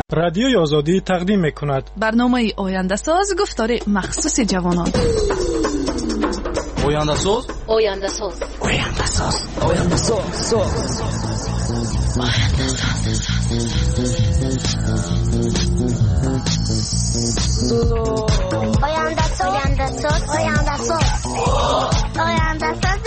رادیوی آزادی تقدیم می‌کند برنامه آینده ساز گفتار مخصوص جوانان. آینده ساز آینده ساز آینده ساز آینده ساز آینده ساز آینده ساز آینده ساز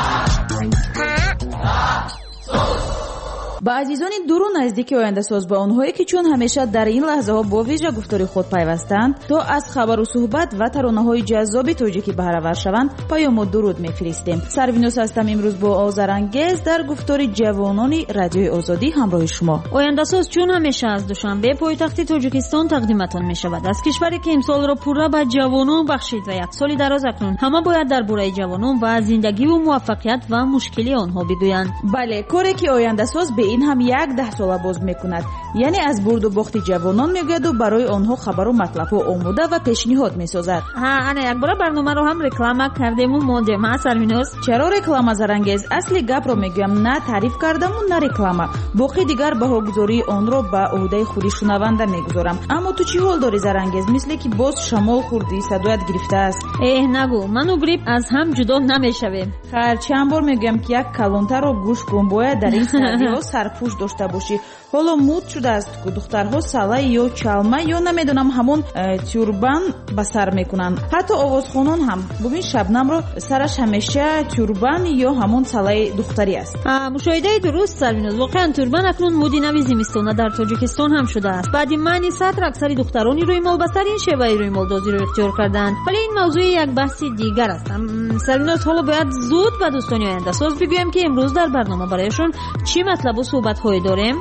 با عزیزان درو نزدیک آینده ساز با اونهایی که چون همیشه در این لحظه ها با ویژه گفتاری خود پیوستند تا از خبر و صحبت و ترانه‌های جذاب تاجیکی بهره ور شوند پیام و درود میفرستیم. سروینوس هستم امروز با آذرانگیز در گفتار جوانان رادیوی آزادی همراه شما. آینده ساز چون همیشه از دوشنبه پایتخت تاجیکستان تقدیمتان می شود. از کشوری که امسال را پورا به جوانان بخشید و یک سال دراز اکنون همه باید درباره جوانان و زندگی و موفقیت و مشکلی آنها بگویند. بله، کاری که آینده ساز به این هم 10 ساله باز میکند، یعنی از برد و باخت جوانان میگوید و برای آنها خبر و مطلب ها آموده و پیشنهاد میسازد. انا یک بار برنامه رو هم رکلام کردیم و ماندیم. ها سروینوس، چرا رکلام زرنگیز؟ اصلی گپ رو میگم، نه تعریف کردم و نه رکلام. باقی دیگر بهاگذاری آن رو به عهده خودی شنونده میگذارم. اما تو چی حال داری زرنگیز؟ مثل که باز شمال خوردی، صدایت گرفته است. نگو، من و گریپ از هم جدا نمیشویم. خیر، چند بار میگم که یک کلانتر رو گوش کن، باید در این سردی‌ها سرپوش داشته باشی. حالا مود شده است که دخترها سلای یا چالمه یا نمیدونم همون توربان به سر میکنن. حتی آوازخوانان هم ببین شبنم رو سرش همیشه توربان یا همون سلای دختری است. مشاهده درست سروینوس، واقعا توربان اکنون مودی نوی زمستانه در تاجیکستان هم شده است. بعد معنی سطر اکثر دخترانی روی مال بسر این شیوه روی مالدازی رو اختیار کردند. ولی این موضوع یک بحث دیگر است. سروینوس، حالا باید زود به دوستان آینده ساز بگویم که امروز در برنامه برایشون چی مطلب و صحبت های داریم.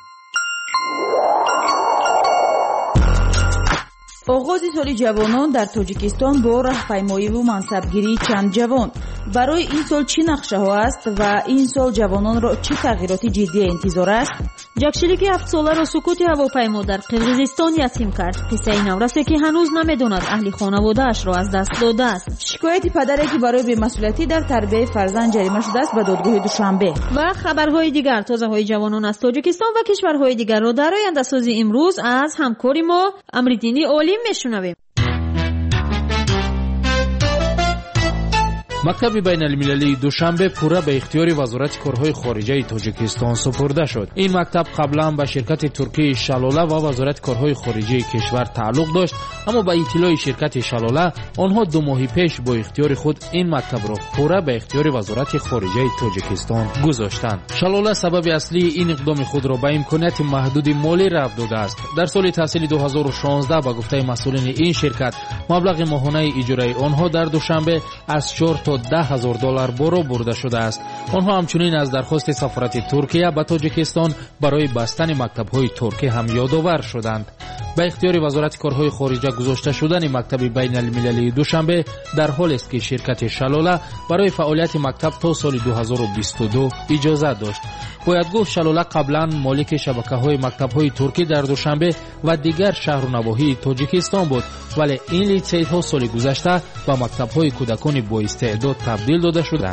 آغاز سال جوانان در تاجیکستان با راهپیمایی و منصبگیری چند جوان. برای این سال چی نقشه ها است و این سال جوانان را چه تغییرات جدی انتظار است؟ جاکشلیکی 7 ساله را سکوت هواپیما در قرقیزستان یتیم کرد. قصه نورسه که هنوز نمیدوند اهل خانواده اش را از دست داده است. شکایت پدری که برای بی‌مسئولیتی در تربیت فرزند جریمه شده است به دادگاه دوشنبه. و خبرهای دیگر تازه های جوانان از تاجیکستان و کشورهای دیگر را در آینده سازی امروز از همکاری ما امریدینی علی میشنویم. مکتب بین المللی دوشنبه پورا به اختیار وزارت کارهای خارجه تاجیکستان سپرده شد. این مکتب قبلا به شرکت ترکی شلاله و وزارت کارهای خارجه کشور تعلق داشت، اما با اطلاع شرکت شلاله آنها 2 ماه پیش با اختیار خود این مکتب را پورا به اختیار وزارت خارجه تاجیکستان گذاشتند. شلاله سبب اصلی این اقدام خود را به امکانات محدود مالی رفع داده است. در سال تحصیلی 2016 با گفته مسئولین این شرکت مبلغ ماهانه اجاره آنها در دوشنبه از 4 تا $10,000 بالا برده شده است. آنها همچنین از درخواست سفارت ترکیه به تاجیکستان برای بستن مکتب‌های ترکی هم یادآور شدند. به اختیار وزارت کارهای خارجه گذاشته شدن مکتب بین المللی دوشنبه در حال است که شرکت شلاله برای فعالیت مکتب تا سال 2022 اجازه داشت. باید گفت شلاله قبلا مالک شبکه‌های مکتب‌های ترکی در دوشنبه و دیگر شهر و نواحی تاجیکستان بود، ولی این لیسی‌ها سال گذشته به مکتب‌های کودکان با استعداد تبدیل داده شدند.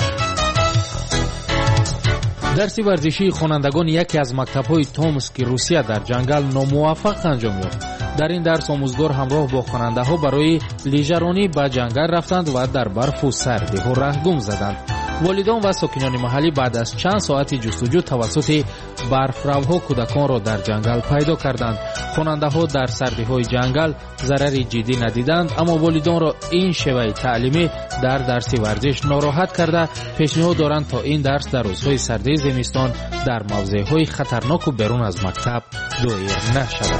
درس ورزشی خوانندگان یکی از مکتب‌های تومسک روسیه در جنگل ناموفق انجام یافت. در این درس آموزگار همراه با خواننده‌ها برای لیژرانی به جنگل رفتند و در برف و سردی‌ها رهگم زدند. والدان و ساکنان محلی بعد از چند ساعت جستجو توسط برفروها کودکان را در جنگل پیدا کردند. خواننده‌ها در سردی‌های جنگل ضرری جدی ندیدند، اما والدان را این شیوه تعلیمی در درس ورزش ناراحت کرده پیشنهاد دارند تا این درس در روزهای سردی زمستان در موضع‌های خطرناک و بیرون از مکتب دایر نشود.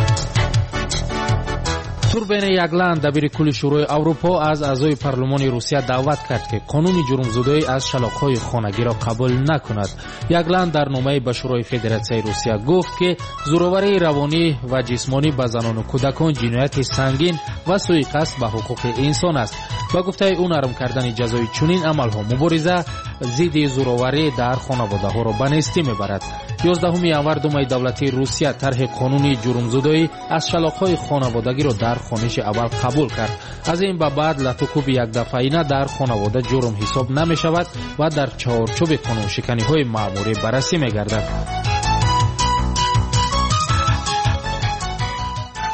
توربین یگلند دبیر کل شورای اروپا از اعضای پارلمان روسیه دعوت کرد که قانون جرمزدایی از شلاق‌های خانگی را قبول نکند. یگلند در نامه‌ای به شورای فدراسیون روسیه گفت که زورآوری روانی و جسمانی به زنان و کودکان جنایت سنگین و سوءقصد به حقوق انسان است. با گفته او نرم کردن جزای چنین عمل‌ها مبارزه ضد زورآوری در خانواده‌ها را به نیستی می‌برد. 11 ینور دومای دولتی روسیه طرح قانونی جرمزدایی از شلاق‌های خانوادگی را در خوانش اول قبول کرد. از این به بعد لطوکوب یک دفعه‌ای در خانواده جرم حساب نمی‌شود و در چارچوب قانون شکنی‌های مأموری بررسی می‌گردد.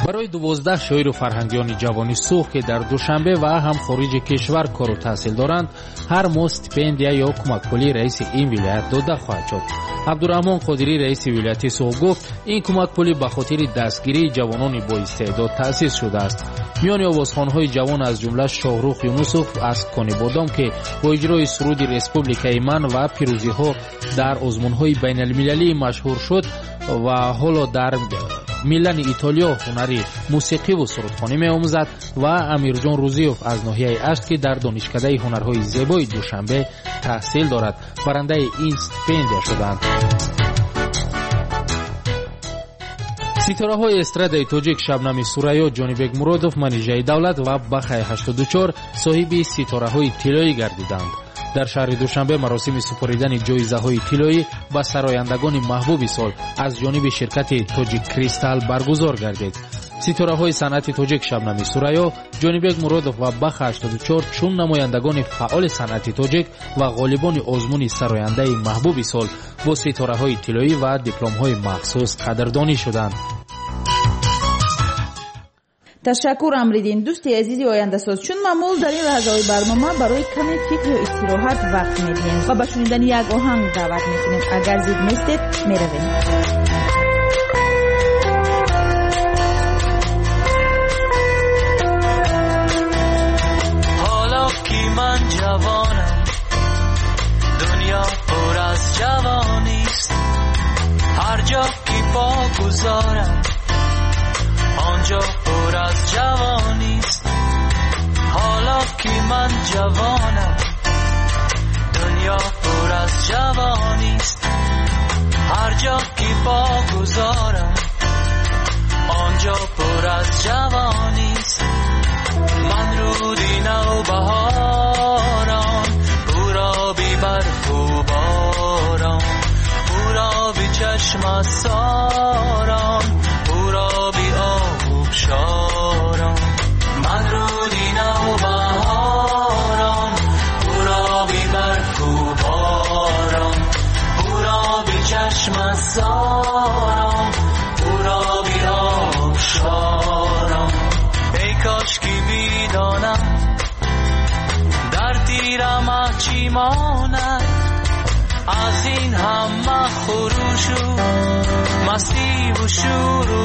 برای 12 شاعر و فرهنگیان جوانی سوخ که در دوشنبه و هم خارج کشور کار و تحصیل دارند هر ماه استیپندیا یا کمک پولی رئیس این ولایت داده خواهد شد. عبدالرحمن قادری رئیس ولایت سوخ گفت این کمک پولی به خاطر دستگیری جوانان با استعداد تأسیس شده است. میان آوازخوان‌های جوان از جمله شاهرخ یونسوف از کانی بادام که با اجرای سرود رسپوبلیکای من و پیروزی‌ها در آزمون‌های بین‌المللی مشهور شد و حالا در میلان ایتالیا هنری موسیقی و سرودخوانی می‌آموزد و امیرجان روزیوف از ناحیه اشت که در دانشکده هنرهای زیبای دوشنبه تحصیل دارد برنده این استیپندیا شدند. ستاره‌های استرادای تاجیک شبنم سوریا، جانبک مرادوف، منیژه دولت و بخای 84 صاحب ستاره‌های طلایی گردیدند. در شهر دوشنبه مراسم سپاریدن جایزه‌های طلایی به سرایندگان محبوب سال از جانب شرکت تاجیک کریستال برگزار گردید. ستاره‌های صنعت تاجیک شبنم سوریا، جانبک مرادوف و بخ 84 چون نمایندگان فعال صنعت تاجیک و غالبان آزمون سراینده محبوب سال با ستاره‌های طلایی و دیپلم‌های مخصوص قدردانی شدند. تشکر امریدین. دوستی عزیزی آینده ساز، چون معمول در این لحظه‌های برنامه برای کمی فکر و استراحت وقت میدیم و به شنیدن یک آهنگ دعوت میکنیم. اگر زود نیستید میرویم. حالا که من جوانم دنیا پر از جوانیست، هر جا که پا گذارم آنجا پر از جوانیست. حالا که من جوانم دنیا پر از جوانیست، هر جا که پا گذارم آنجا پر از جوانیست. من رودی نو بهاران پورابی برف و باران، پورابی چشم ساران، پورابی آب شاران. من رودی نو بهاران پورابی برف و باران، پورابی چشم ساران، پورابی آب شاران. ای کاش که بیدانم در تیرم چی ماند از این همه خروش و مستی و شور و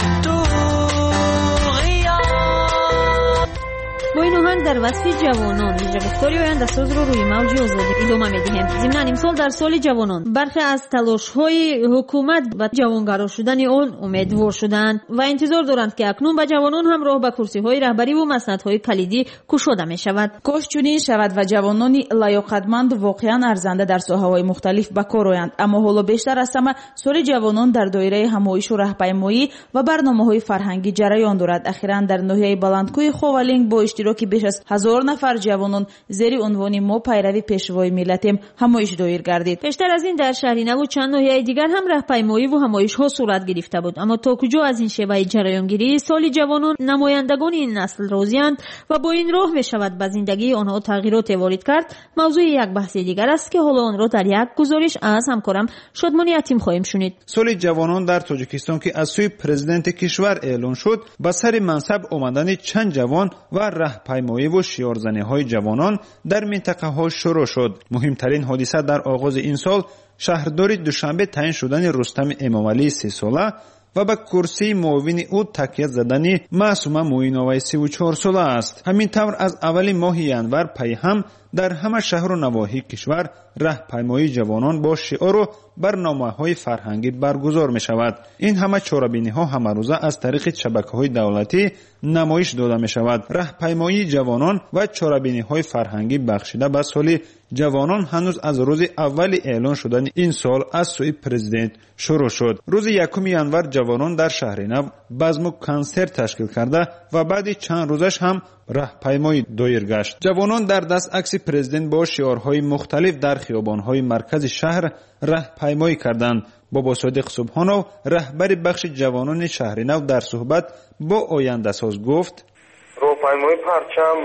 با این آهنگ در وصف جوانان ویژه گفتاری آینده ساز رو روی موج آزادی ادامه میدهیم. ضمن امسال در سال جوانان برخی از تلاش‌های حکومت و جوانگرا شدن آن امیدوار شدند و انتظار دارند که اکنون به جوانان هم راه به کرسی‌های رهبری و مسندهای کلیدی گشوده می‌شود. کاش چنین شود و جوانان لیاقتمند واقعا ارزنده در ساحه‌های مختلف به کار آیند. اما حالا بیشتر از همه سال جوانان در دایره همایش و راهپیمایی و برنامه‌های فرهنگی جریان دارد. اخیراً در ناحیه بلندکوی خوالینگ با اشتراک بیش از 1000 نفر جوانان زیر عنوان ما پیروی پیشوای ملتیم همایش دایر گردید. بیشتر از این در شهر نو و چند ناحیه دیگر هم راهپیمایی و همایش ها صورت گرفته بود. اما تا کجا از این شیوه جریانگیری سال جوانان نمایندگان این نسل راضی‌اند و با این راه می شود به زندگی آنها تغییرات وارد کرد موضوع یک بحث دیگر است که حالا آن را در یک گزارش از همکارم شادمانی یتیم خواهیم شنید. سال جوانان در تاجیکستان که از سوی پرزیدنت کشور اعلان شد به سر منصب آمدن چند جوان و راهپیمایی و شیارزنی‌های جوانان در منطقه ها شروع شد. مهمترین حادثه در آغاز این سال شهردار دوشنبه تعیین شدن رستم امامعلی 30 ساله و به کرسی معاون او تکیه زدن معصومه موینوی 34 ساله است. همین طور از اول ماه ینور پی هم در همه شهر و نواحی کشور راهپیمایی جوانان با شعار و برنامه‌های فرهنگی برگزار می شود. این همه چاره‌بینی‌ها همه روزه از طریق شبکه‌های دولتی نمایش داده می شود. راهپیمایی جوانان و چاره‌بینی‌های فرهنگی بخشیده به سال جوانان هنوز از روز اول اعلان شدن این سال از سوی پرزیدنت شروع شد. روز 1 ینور جوانان در شهر نو بزم و کنسرت تشکیل کرده و بعد چند روزش هم راهپیمایی دایر گشت. جوانان در دست عکس پرزیدنت با شعارهای مختلف در خیابان‌های مرکز شهر راهپیمایی کردند. بابا صادق سبحانو رهبر بخش جوانان شهر نو در صحبت با آینده ساز گفت: راهپیمایی پرچم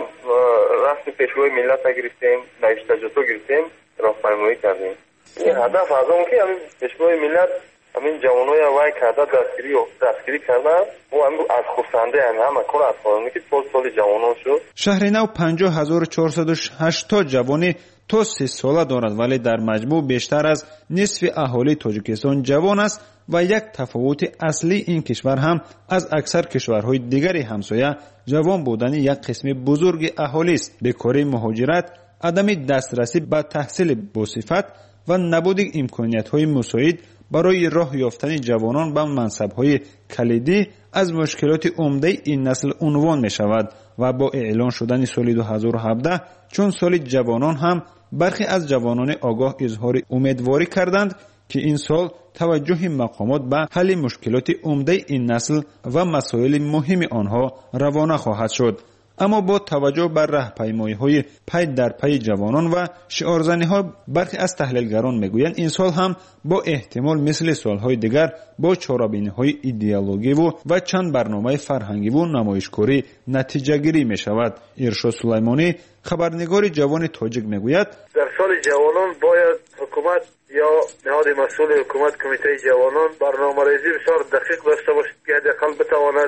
رسم پیشوای ملت گرفتیم، نوشته جاتو گرفتیم، راهپیمایی کردیم. این هدف از اون که همین پیشوای ملت همین جوانای وای کرده دستگیری کردن و از خورسنده همه کار از خواهمی که سال جوانان شد. شهر نو 50,480 جوانی تا 30 ساله دارد ولی در مجموع بیشتر از نصف اهالی تاجیکستان جوان است و یک تفاوت اصلی این کشور هم از اکثر کشورهای دیگری همسایه جوان بودن یک قسم بزرگ اهالی است. بیکاری، مهاجرت، عدم دسترسی به تحصیل باصفت و نبود امکانیت‌های مساعد برای راه یافتن جوانان به منصب‌های کلیدی از مشکلات عمده این نسل عنوان می‌شود و با اعلان شدن سال 2017 چون سال جوانان هم برخی از جوانان آگاه اظهار امیدواری کردند که این سال توجه مقامات به حل مشکلات عمده این نسل و مسائل مهم آنها روانه خواهد شد. اما با توجه بر راهپیمایی‌های پی در پی جوانان و شعارزنی‌ها برخی از تحلیلگران میگویند این سال هم با احتمال مثل سال‌های دیگر با چاره‌بینی‌های ایدئولوژی و چند برنامه فرهنگی و نمایشگری نتیجه گیری می‌شود. ارشاد سلیمانی خبرنگار جوان تاجیک میگوید در سال جوانان باید حکومت یا نهاد مسئول حکومت کمیته جوانان برنامه‌ریزی بسیار دقیق داشته باشد که حداقل بتواند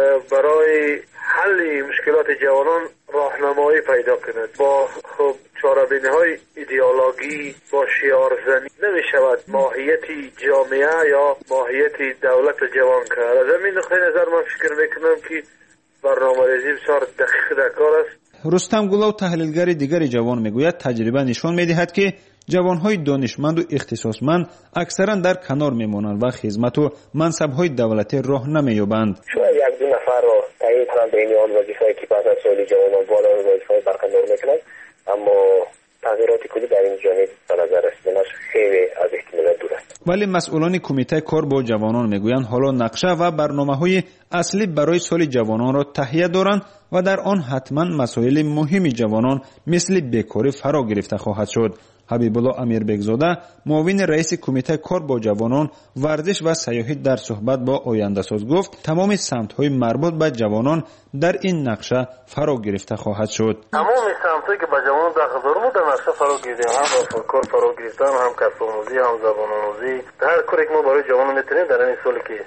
برای حل مشکلات جوانان راهنمایی پیدا کند. با خب چاره‌بینی‌های ایدئولوژی با شعارزنی نمی شود ماهیت جامعه یا ماهیت دولت جوان کرد. از همین نقطه نظر من فکر میکنم که برنامه‌ریزی بسیار دقیق در کار است. رستم گلو تحلیلگر دیگر جوان میگوید تجربه نشان میدهد که جوانهای دانشمند و اختصاصمند اکثرا در کنار میمانند و خدمت و منصب‌های دولتی راه نمییابند. شاید یک دو نفر را تعیین کنند بین آن وظیفه‌ای که پس از سال جوانان بالا وظیفه‌های برکنار میکنند، اما تغییرات کلی در این جانب به نظر رسیدنش خیلی از احتمالات دور است. ولی مسئولان کمیته کار با جوانان میگویند حالا نقشه و برنامه‌های اصلی برای سال جوانان را تهیه دارند و در آن حتما مسائل مهم جوانان مثل بیکاری فرا گرفته خواهد شد. حبیب الله امیربگزاده معاون رئیس کمیته کار با جوانان ورزش و سیاحت در صحبت با آینده ساز گفت تمام سمت‌های مربوط به جوانان در این نقشه فرا گرفته خواهد شد. تمام سمت‌هایی که به جوانان داخل دارند در نقشه فرا گرفته، هم کار فرا گرفتن، هم کسب آموزی، هم زبان آموزی. هر کاری که ما برای جوانان میتونیم در این سالی که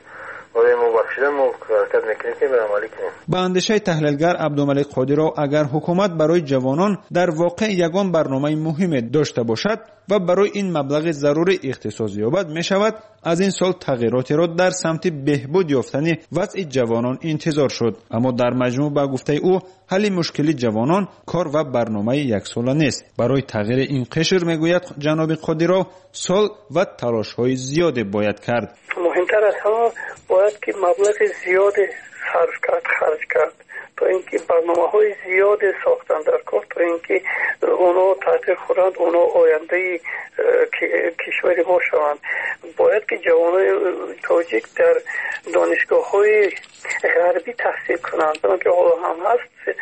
با اندیشه تحلیلگر عبدالملک قادری اگر حکومت برای جوانان در واقع یگان برنامه مهم داشته باشد و برای این مبلغ ضروری اختصاص یابد می شود از این سال تغییراتی را در سمت بهبود یافتن وضع جوانان انتظار شد. اما در مجموع به گفته او حل مشکل جوانان کار و برنامه یک ساله نیست. برای تغییر این قشر میگوید جناب قادری سال و تلاش های زیاده باید کرد. مهمتر از همه باید که مبلغ زیاد خرج کرد تا اینکه برنامه‌های زیاد ساختن در کار تا اینکه اونا تحصیل خورند، اونا آینده کشور ما شوند. باید که جوانای تاجیک در دانشگاه‌های غربی تحصیل کنند، که حالا هم هست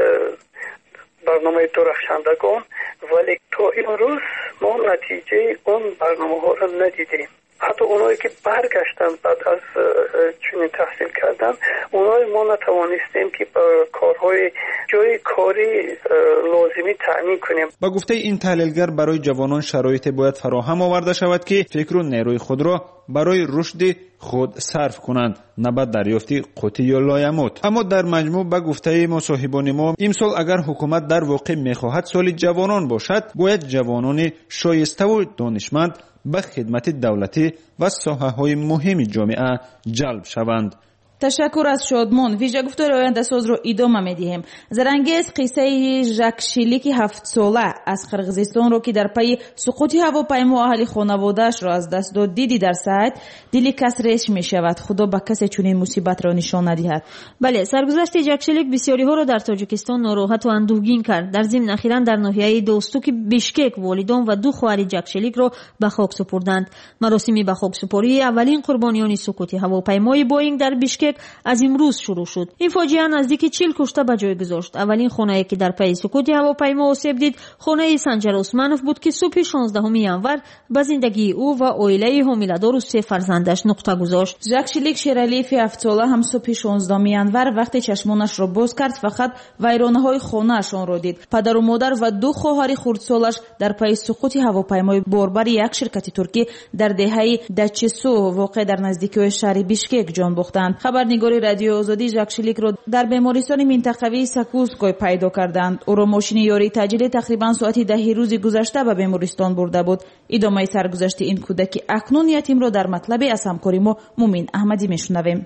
برنامه درخشندگان، ولی تا امروز ما نتیجه اون برنامه‌ها را ندیدیم. حتی اونایی که برگشتن بعد از چنین تحصیل کردن، اونایی ما نتوانستیم که کارهای جای کاری لازمی تأمین کنیم. با گفته این تحلیلگر برای جوانان شرایط باید فراهم آورده شود که فکر و نیروی خود را برای رشد خود صرف کنند، نه به دریافت قوت یا لایموت. اما در مجموع به گفته مصاحبان ما امسال اگر حکومت در واقع میخواهد سال جوانان باشد باید جوانان شایسته و دانشمند به خدمت دولتی و ساحه‌های مهم جامعه جلب شوند. تشکر از شادمان. ویژه گفتار آینده ساز رو ادامه میدیم. زرانگیز قصه ژاک شلیکی 7 ساله از قرغیزستان رو که در پی سقوط هواپیما اهل خانواده‌اش را از دست داد دیدی در سایت دلی کس ریش میشود. خدا به کسی چنین مصیبت را نشان ندهد. بله، سرگذشت ژاک شلیک بسیاری ها را در تاجیکستان ناراحت و اندوهگین کرد. در ضمن اخیراً در ناحیه دوستوک بیشکک والدان و دو خواهر ژاک شلیک را به خاک سپردند. مراسم به خاک سپاری اولین قربانیان سقوط هواپیمای بوئینگ در بیشکک بیشکک از امروز شروع شد. این فاجعه نزدیک 40 کشته به جای گذاشت. اولین خانه‌ای که در پی سقوط هواپیما آسیب دید خانه سنجر عثمانوف بود که صبح 16 ینور به زندگی او و عائله حامله‌دار و 3 فرزندش نقطه گذاشت. ژاک شلیک شیرالیف 7 ساله هم صبح 16 ینور وقتی چشمانش را باز کرد فقط ویرانه‌های خانه‌اشان را دید. پدر و مادر و 2 خواهر خردسالش در پی سقوط هواپیمای باربر یک شرکت ترکی در دهه دچسو واقع در نزدیکی شهر بیشکک جان باختند. خبرنگار رادیو آزادی ژاک شلیک را در بیمارستان منطقوی ساکوسکوی پیدا کردند. او را ماشین یاری تجلی تقریبا ساعت 10 روز گذشته به بیمارستان برده بود. ادامه سرگذشت این کودک اکنون یتیم را در مطلب از همکاری ما مومین احمدی میشنویم.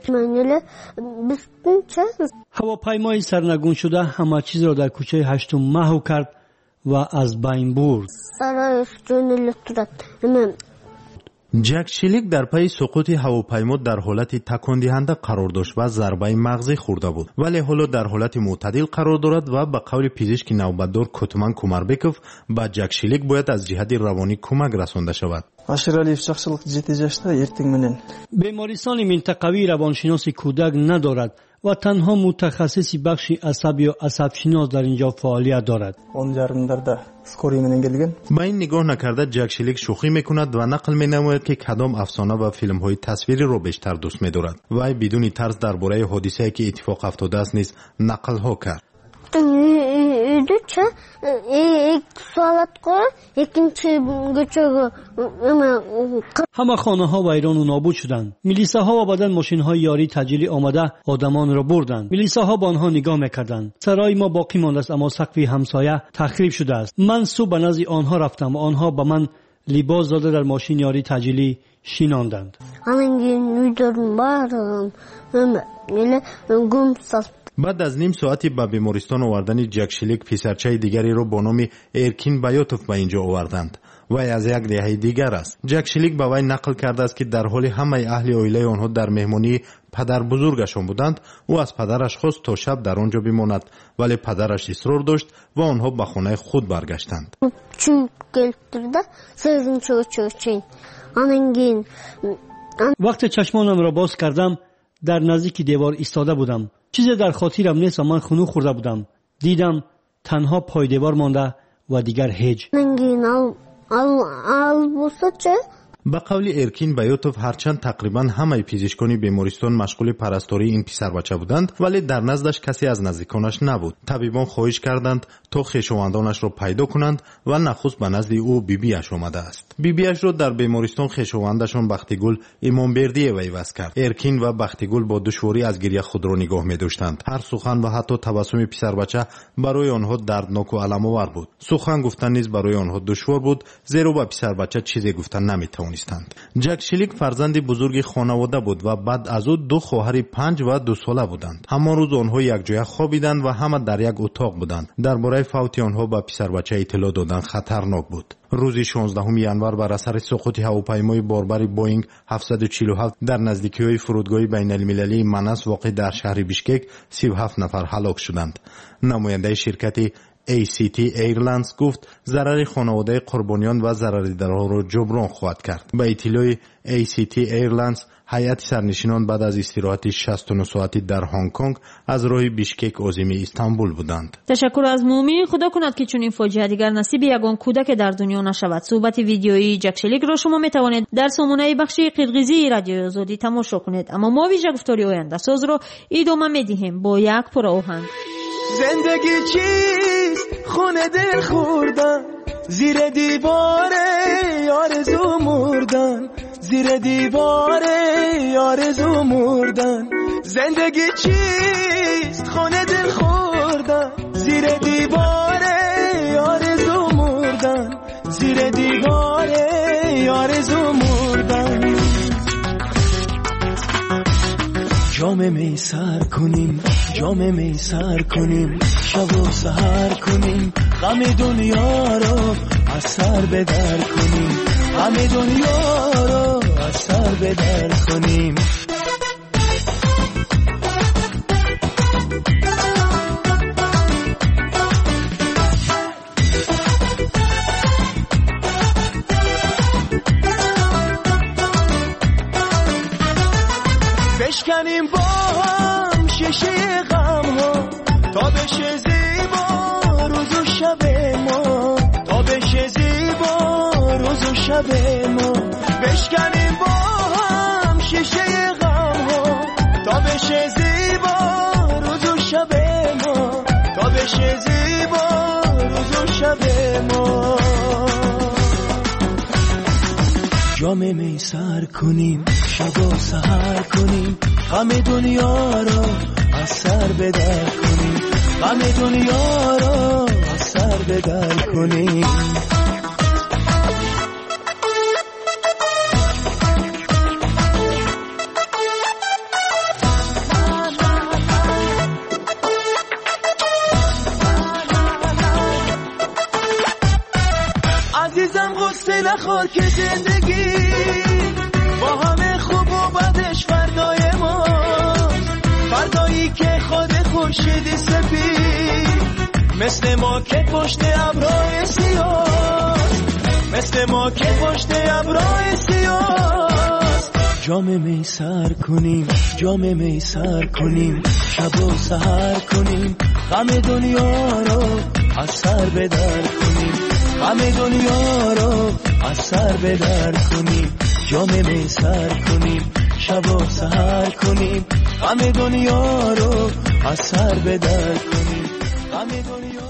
هواپیمای سرنگون شده همه چیز را در کوچه 8 محو کرد و از بین برد. ژاک شلیک در پی سقوط هواپیما در حالت تکان دهنده قرار داشت و ضربه مغزی خورده بود، ولی حالا در حالت معتدل قرار دارد و به قول پزشک نوبتدار کوتمن کوماربеков به ژاک شلیک باید از جهت روانی کمک رسانده شود. بیمارستان منطقوی روانشناسی کودک ندارد و تنها متخصص بخش عصب یا عصبشناس در اینجا فعالیت دارد. با این نگاه نکرده ژاک شلیک شوخی میکند و نقل مینماید که کدام افسانه و فیلم های تصویری را بیشتر دوست می‌دارد. وی بدون ترس درباره حادثه‌ای که اتفاق افتاده است نیز نقل ها کرد. همه خانه ها ویران و نابود شدند. میلیسه ها و بعدن ماشین های یاری تجلی آمده آدمان را بردند. میلیسه ها با آنها نگاه میکردند. سرای ما باقی مانده است اما سقف همسایه تخریب شده است. من صبح به نزد آنها رفتم و آنها به من لباس داده در ماشین یاری تجلی شیناندند. بعد از نیم ساعتی به بیمارستان آوردن ژاک شلیک پسرچه دیگری را با نام ارکین بیاتوف به اینجا آوردند. وی از یک دهه دیگر است. ژاک شلیک به وی نقل کرده است که در حال همه اهل عائله آنها در مهمانی پدر بزرگشان بودند. او از پدرش خواست تا شب در آنجا بماند، ولی پدرش اصرار داشت و آنها به خانه خود برگشتند. وقتی چشمانم را باز کردم در نزدیک دیوار ایستاده بودم. چیزی در خاطرم نیست و من خنک خورده بودم. دیدم تنها پای دیوار مانده و دیگر هیچ. به قول ارکین بیاتوف هرچند تقریبا همه پزشکان بیمارستان مشغول پرستاری این پسر بچه بودند، ولی در نزدش کسی از نزدیکانش نبود. طبیبان خواهش کردند تا خویشاوندانش را پیدا کنند و نخست به نزد او بیبیش آمده است. بیبیش را در بیمارستان خویشاوندشان بختیگل امامبردی ویوست کرد. ارکین و بختیگل با دشواری از گریه خود را نگاه می داشتند. هر سخن و حتی تبسم پسر بچه برای آنها دردناک و علم آور بود. سخن گفتن نیز برای آنها دشوار بود، زیرا به پسر بچه چیزی گفتن نمی‌توانستند. ژاک شلیک فرزند بزرگ خانواده بود و بعد از او 2 خواهر 5 و 2 ساله بودند. همان روز آنها یک جای خوابیدند و همه در یک اتاق بودند. درباره فوت آنها به پسر بچه اطلاع دادند خطرناک بود. روز 16 ینور بر اثر سقوط هواپیمای باربر بوینگ 747 در نزدیکی‌های فرودگاه بین‌المللی مناس واقع در شهر بیشکک 37 نفر هلاک شدند. نماینده شرکت ACT ایرلاینز گفت ضرر خانواده قربانیان و ضرردیدارها را جبران خواهد کرد. به اطلاع ACT ایرلاینز هیئت سرنشینان بعد از استراحت 69 ساعتی در هنگ کنگ از راه بیشکک عازم استانبول بودند. تشکر از مومی. خدا کند که چنین فاجعه دیگر نصیب یگان کودک در دنیا نشود. صحبت ویدیویی ژاک شلیک را شما میتوانید در سامانه بخش قرقیزی رادیو آزادی تماشا کنید. اما ما ویژه گفتاری آینده ساز را ادامه میدهیم با یک پر آهنگ. زندگی چیست خونه دل خوردن، زیر دیوار آرزو مردن، زیر دیوار آرزو مردن. زندگی چیست خونه دل خوردن، زیر دیوار آرزو مردن، زیر دیوار آرزو مردن. جام می سر کنیم، جام می سر کنیم، شب و سحر کنیم، غم دنیا رو از سر بدر کنیم، غم دنیا رو از سر بدر کنیم. بشکنیم با هم شیشه غم ها تا بشه زیبا روز و شب ما تا بشه زیبا روز و شب ما بشکنیم با هم شیشه غم ها تا بشه زیبا روز و شب ما تا بشه زیبا روز و شب ما جام می سر کنیم شب و سحر کنیم غم دنیا را از سر بدر کنیم غم دنیا را از سر بدر کنیم عزیزم غصه نخور که زندگی با همه خوب و بدش فردای ما فردایی که خود خورشید سپید مثل ما که پشت ابرهای سیاه مثل ما که پشت ابرهای سیاه جام می سر کنیم جام می سر کنیم شب و سحر کنیم غم دنیا رو از سر بدر کنیم غم دنیا رو از سر بدر کنیم جام می سر کنیم شب و سحر کنیم غم دنیا رو از سر بدر کنیم غم دنیا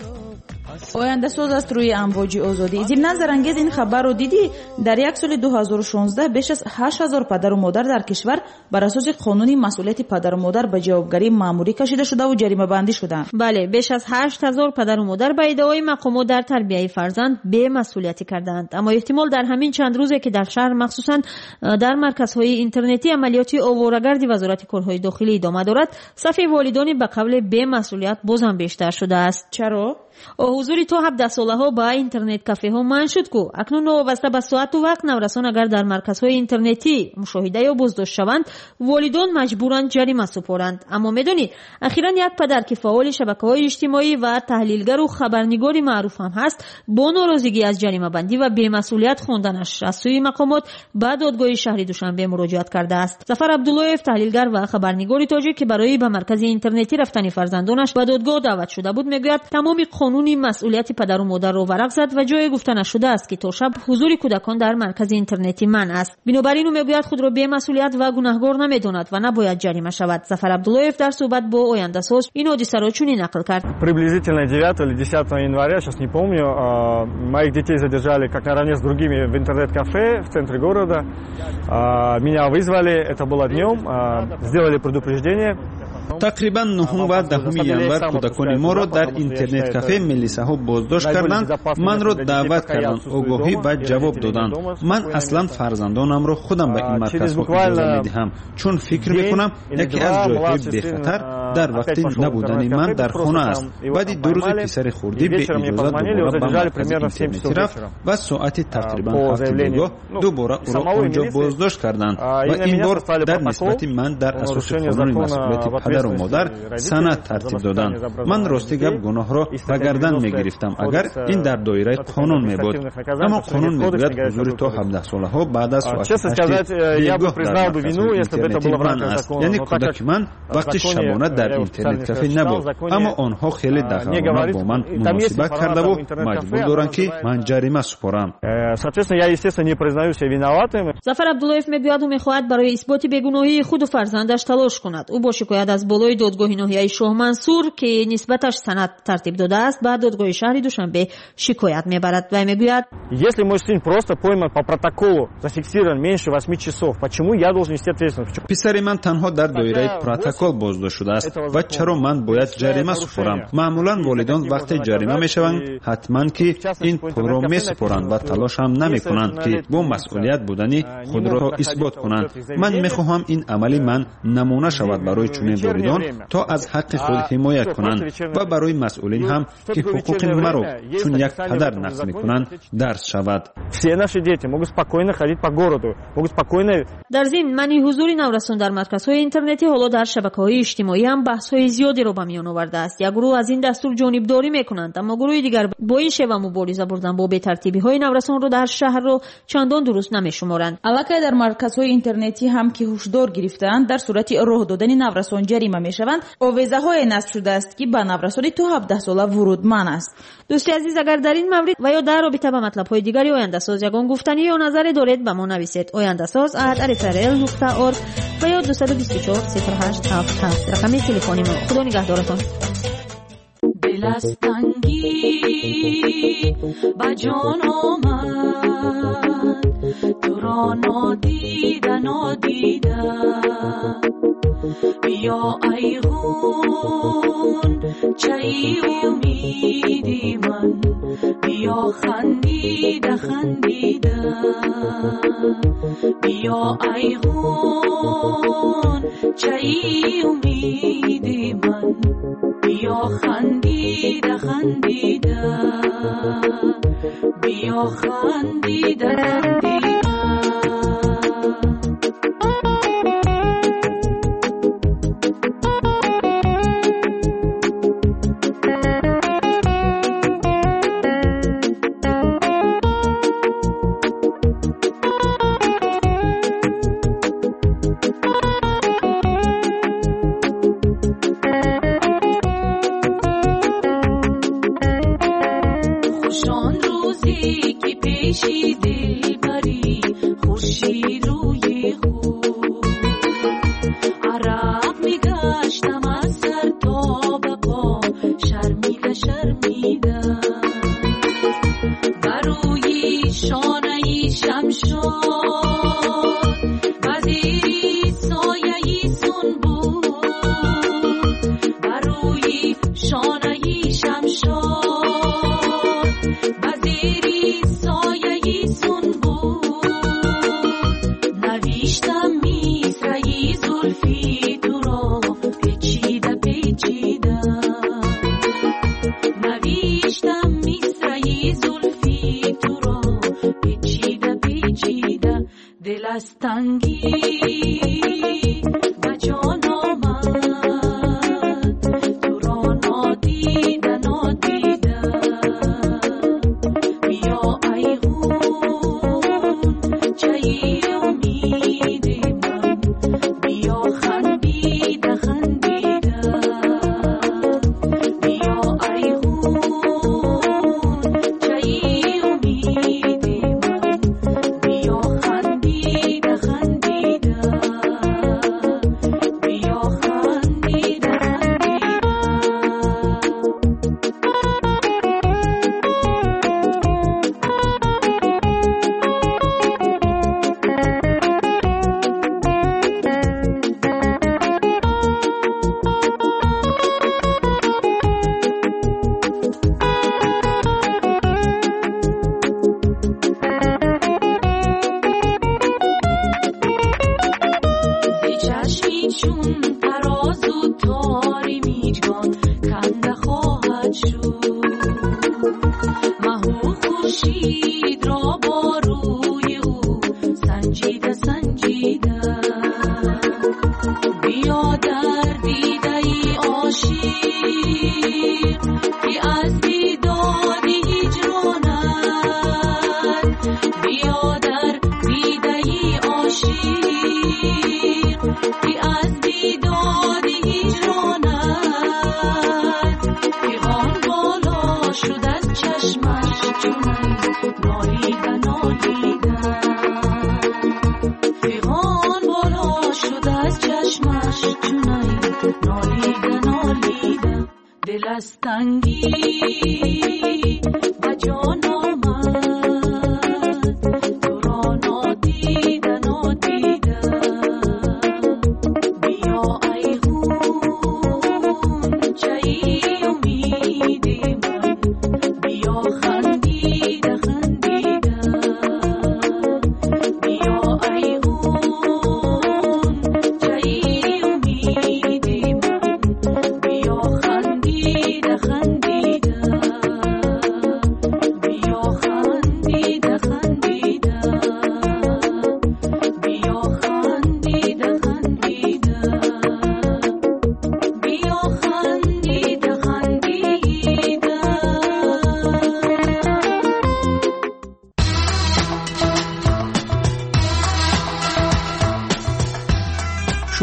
оянда соз аст рӯи амвоҷи озодӣ. зимнан зарангез ин хабарро дидӣ? дар як соли 2016 беш аз 8000 падару модар дар кишвар бар асоси қонуни масъулияти падару модар ба ҷавобгарӣ маъмурӣ кашида шудаву ҷаримабандӣ шуданд. бале, беш аз 8000 падару модар ба иддаои мақомот дар тарбияи фарзанд бемасъулиятӣ карданд. аммо эҳтимол дар ҳамин чанд рӯзе ки дар шаҳр махсусан дар марказҳои интернетӣ амалиёти оворагарди вазорати корҳои дохилӣ идома дорад, сафи волидони ба қавли бемасъулият бозам бештар шудааст. чаро? ҳузури то 17 солаҳо ба интернет кафеҳо манъ шуд ку акнун новобаста ба соату вақт наврасон агар дар марказҳои интернетӣ мушоҳида ё боздошт шаванд, волидон маҷбуранд ҷарима супоранд. аммо медонӣ, ахиран як падар ки фаъоли шабакаҳои иҷтимоӣ ва таҳлилгару хабарнигори маъруф ҳам ҳаст, бо норозигӣ аз ҷаримабандӣ ва бемасъулият хонданаш аз сӯи мақомот ба додгоҳи шаҳри душанбе муроҷиат кардааст. зафар абдуллоев, таҳлилгар ва хабарнигори тоҷик ки барои ба маркази интернетӣ рафтани фарзандонаш ба додгоҳ даъват шуда буд, мегӯяд тамоми қонуни масъулияти падару модарро варақ зад ва ҷое гуфта нашудааст ки то шаб ҳузури кӯдакон дар маркази интернетӣ манъ аст. бинобар ин ӯ мегӯяд худро бемасъулият ва гунаҳгор намедонад ва набояд ҷарима шавад. зафар абдуллоев дар суҳбат бо ояндасоз ин ҳодисаро чунин нақл кард. Приблизительно 9 или 10 января, сейчас не помню, моих детей задержали как наравне с другими в интернет-кафе в центре города. Меня вызвали, это было днем, сделали предупреждение. тақрибан 9 ва 10 январ кӯдакони моро дар интернет кафе милисаҳо боздошт карданд. манро даъват карданд, огоҳӣ ва ҷавоб доданд. ман аслан фарзандонамро худам ба ин марказҳо иҷоза медиҳам, чун фикр мекунам яке аз ҷойҳои бехатар дар вақти набудани ман дар хона аст. баъди 2 рӯзи писари хурдӣ беиҷоза дубора ба маркази интернетӣ рафт ва соати тақрибан 7 бегоҳ дубора ӯро онҷо боздошт карданд ва ин бор дар нисбати ман дар асоси қонуни масъулияти падару модар санад тартиб доданд. ман рости гап гуноҳро ба гардан мегирифтам агар ин дар доираи қонун мебуд. аммо қонун мегӯяд ҳузури то 17 солаҳо баъд аз соати 8 бегоҳ дар интернетӣ ман аст. яъне кӯдаки ман вақти шабона дар интернет кафе набуд. аммо онҳо хеле дағалона бо ман муносибат кардаву маҷбур доранд ки ман ҷарима супорам. зафар абдуллоев мегӯяд ӯ мехоҳад барои исботи бегуноҳии худу фарзандаш талош кунад. ӯ бо шикоят аз болои додгоҳи ноҳияи шоҳмансур ки нисбаташ санад тартиб додааст ба додгоҳи шаҳри душанбе шикоят мебарад. вай мегӯяд: если мой сын просто пойман по протоколу, зафиксирован меньше 8 часов, почему я должен нести ответственность? писари ман танҳо дар доираи протокол боздошт шудааст ва чаро ман бояд ҷарима супорам? маъмулан волидон вақте ҷарима мешаванд ҳатман ки ин пулро месупоранд ва талош ҳам намекунанд ки бо масъулият будани худро исбот кунанд. ман мехоҳам ин амали ман намуна шавад барои чунин волидон, то аз ҳаққи худ ҳимоят кунанд ва барои масъулин ҳам ки ҳуқуқи маро чун як падар нақз мекунанд дарс шавад. дар зимн манъи ҳузури наврасон дар марказҳои интернетӣ ҳоло дар шабакаҳои иҷтимоӣ هم بحث‌های زیادی رو به میان آورده است. یک گروه از این دستور جانبداری میکنند، اما گروه دیگر با این شیوه مبارزه بردن با بی‌ترتیبی‌های نورسان رو در شهر رو چندان درست نمی‌شمارند. البته در مرکزهای اینترنتی هم که هشدار گرفتند در صورت راه دادن نورسان جریمه میشوند. آویزه‌های نصب شده است که به نورسان تا 17 ساله ورود منع است. دوستی عزیز، اگر در این مورد و یا در رابطه با مطلب‌های دیگری آینده ساز یگان گفتنی یا نظری دارید به ما نویسید. oyandasaz@rfrl.org و یا 224 0877 رقم تلفنی ما. خدا نگهدارتان. دل از تنگی به جان آمد، تو را نادیده بیا ای غون چای امیدی من، بیا خندیده بیا ای غون چای امیدی من، بیا خندیده بیا خندیده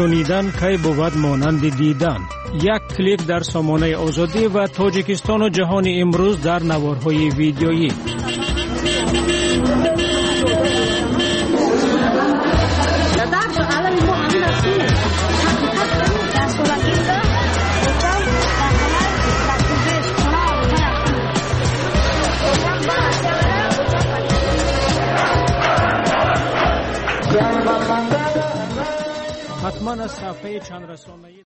шунидан кай бувад монанди дидан. як клик дар сомонаи озодӣ ва тоҷикистону ҷаҳони имрӯз дар наворҳои видеоӣ. حتما از صفحه چند رسانه‌ای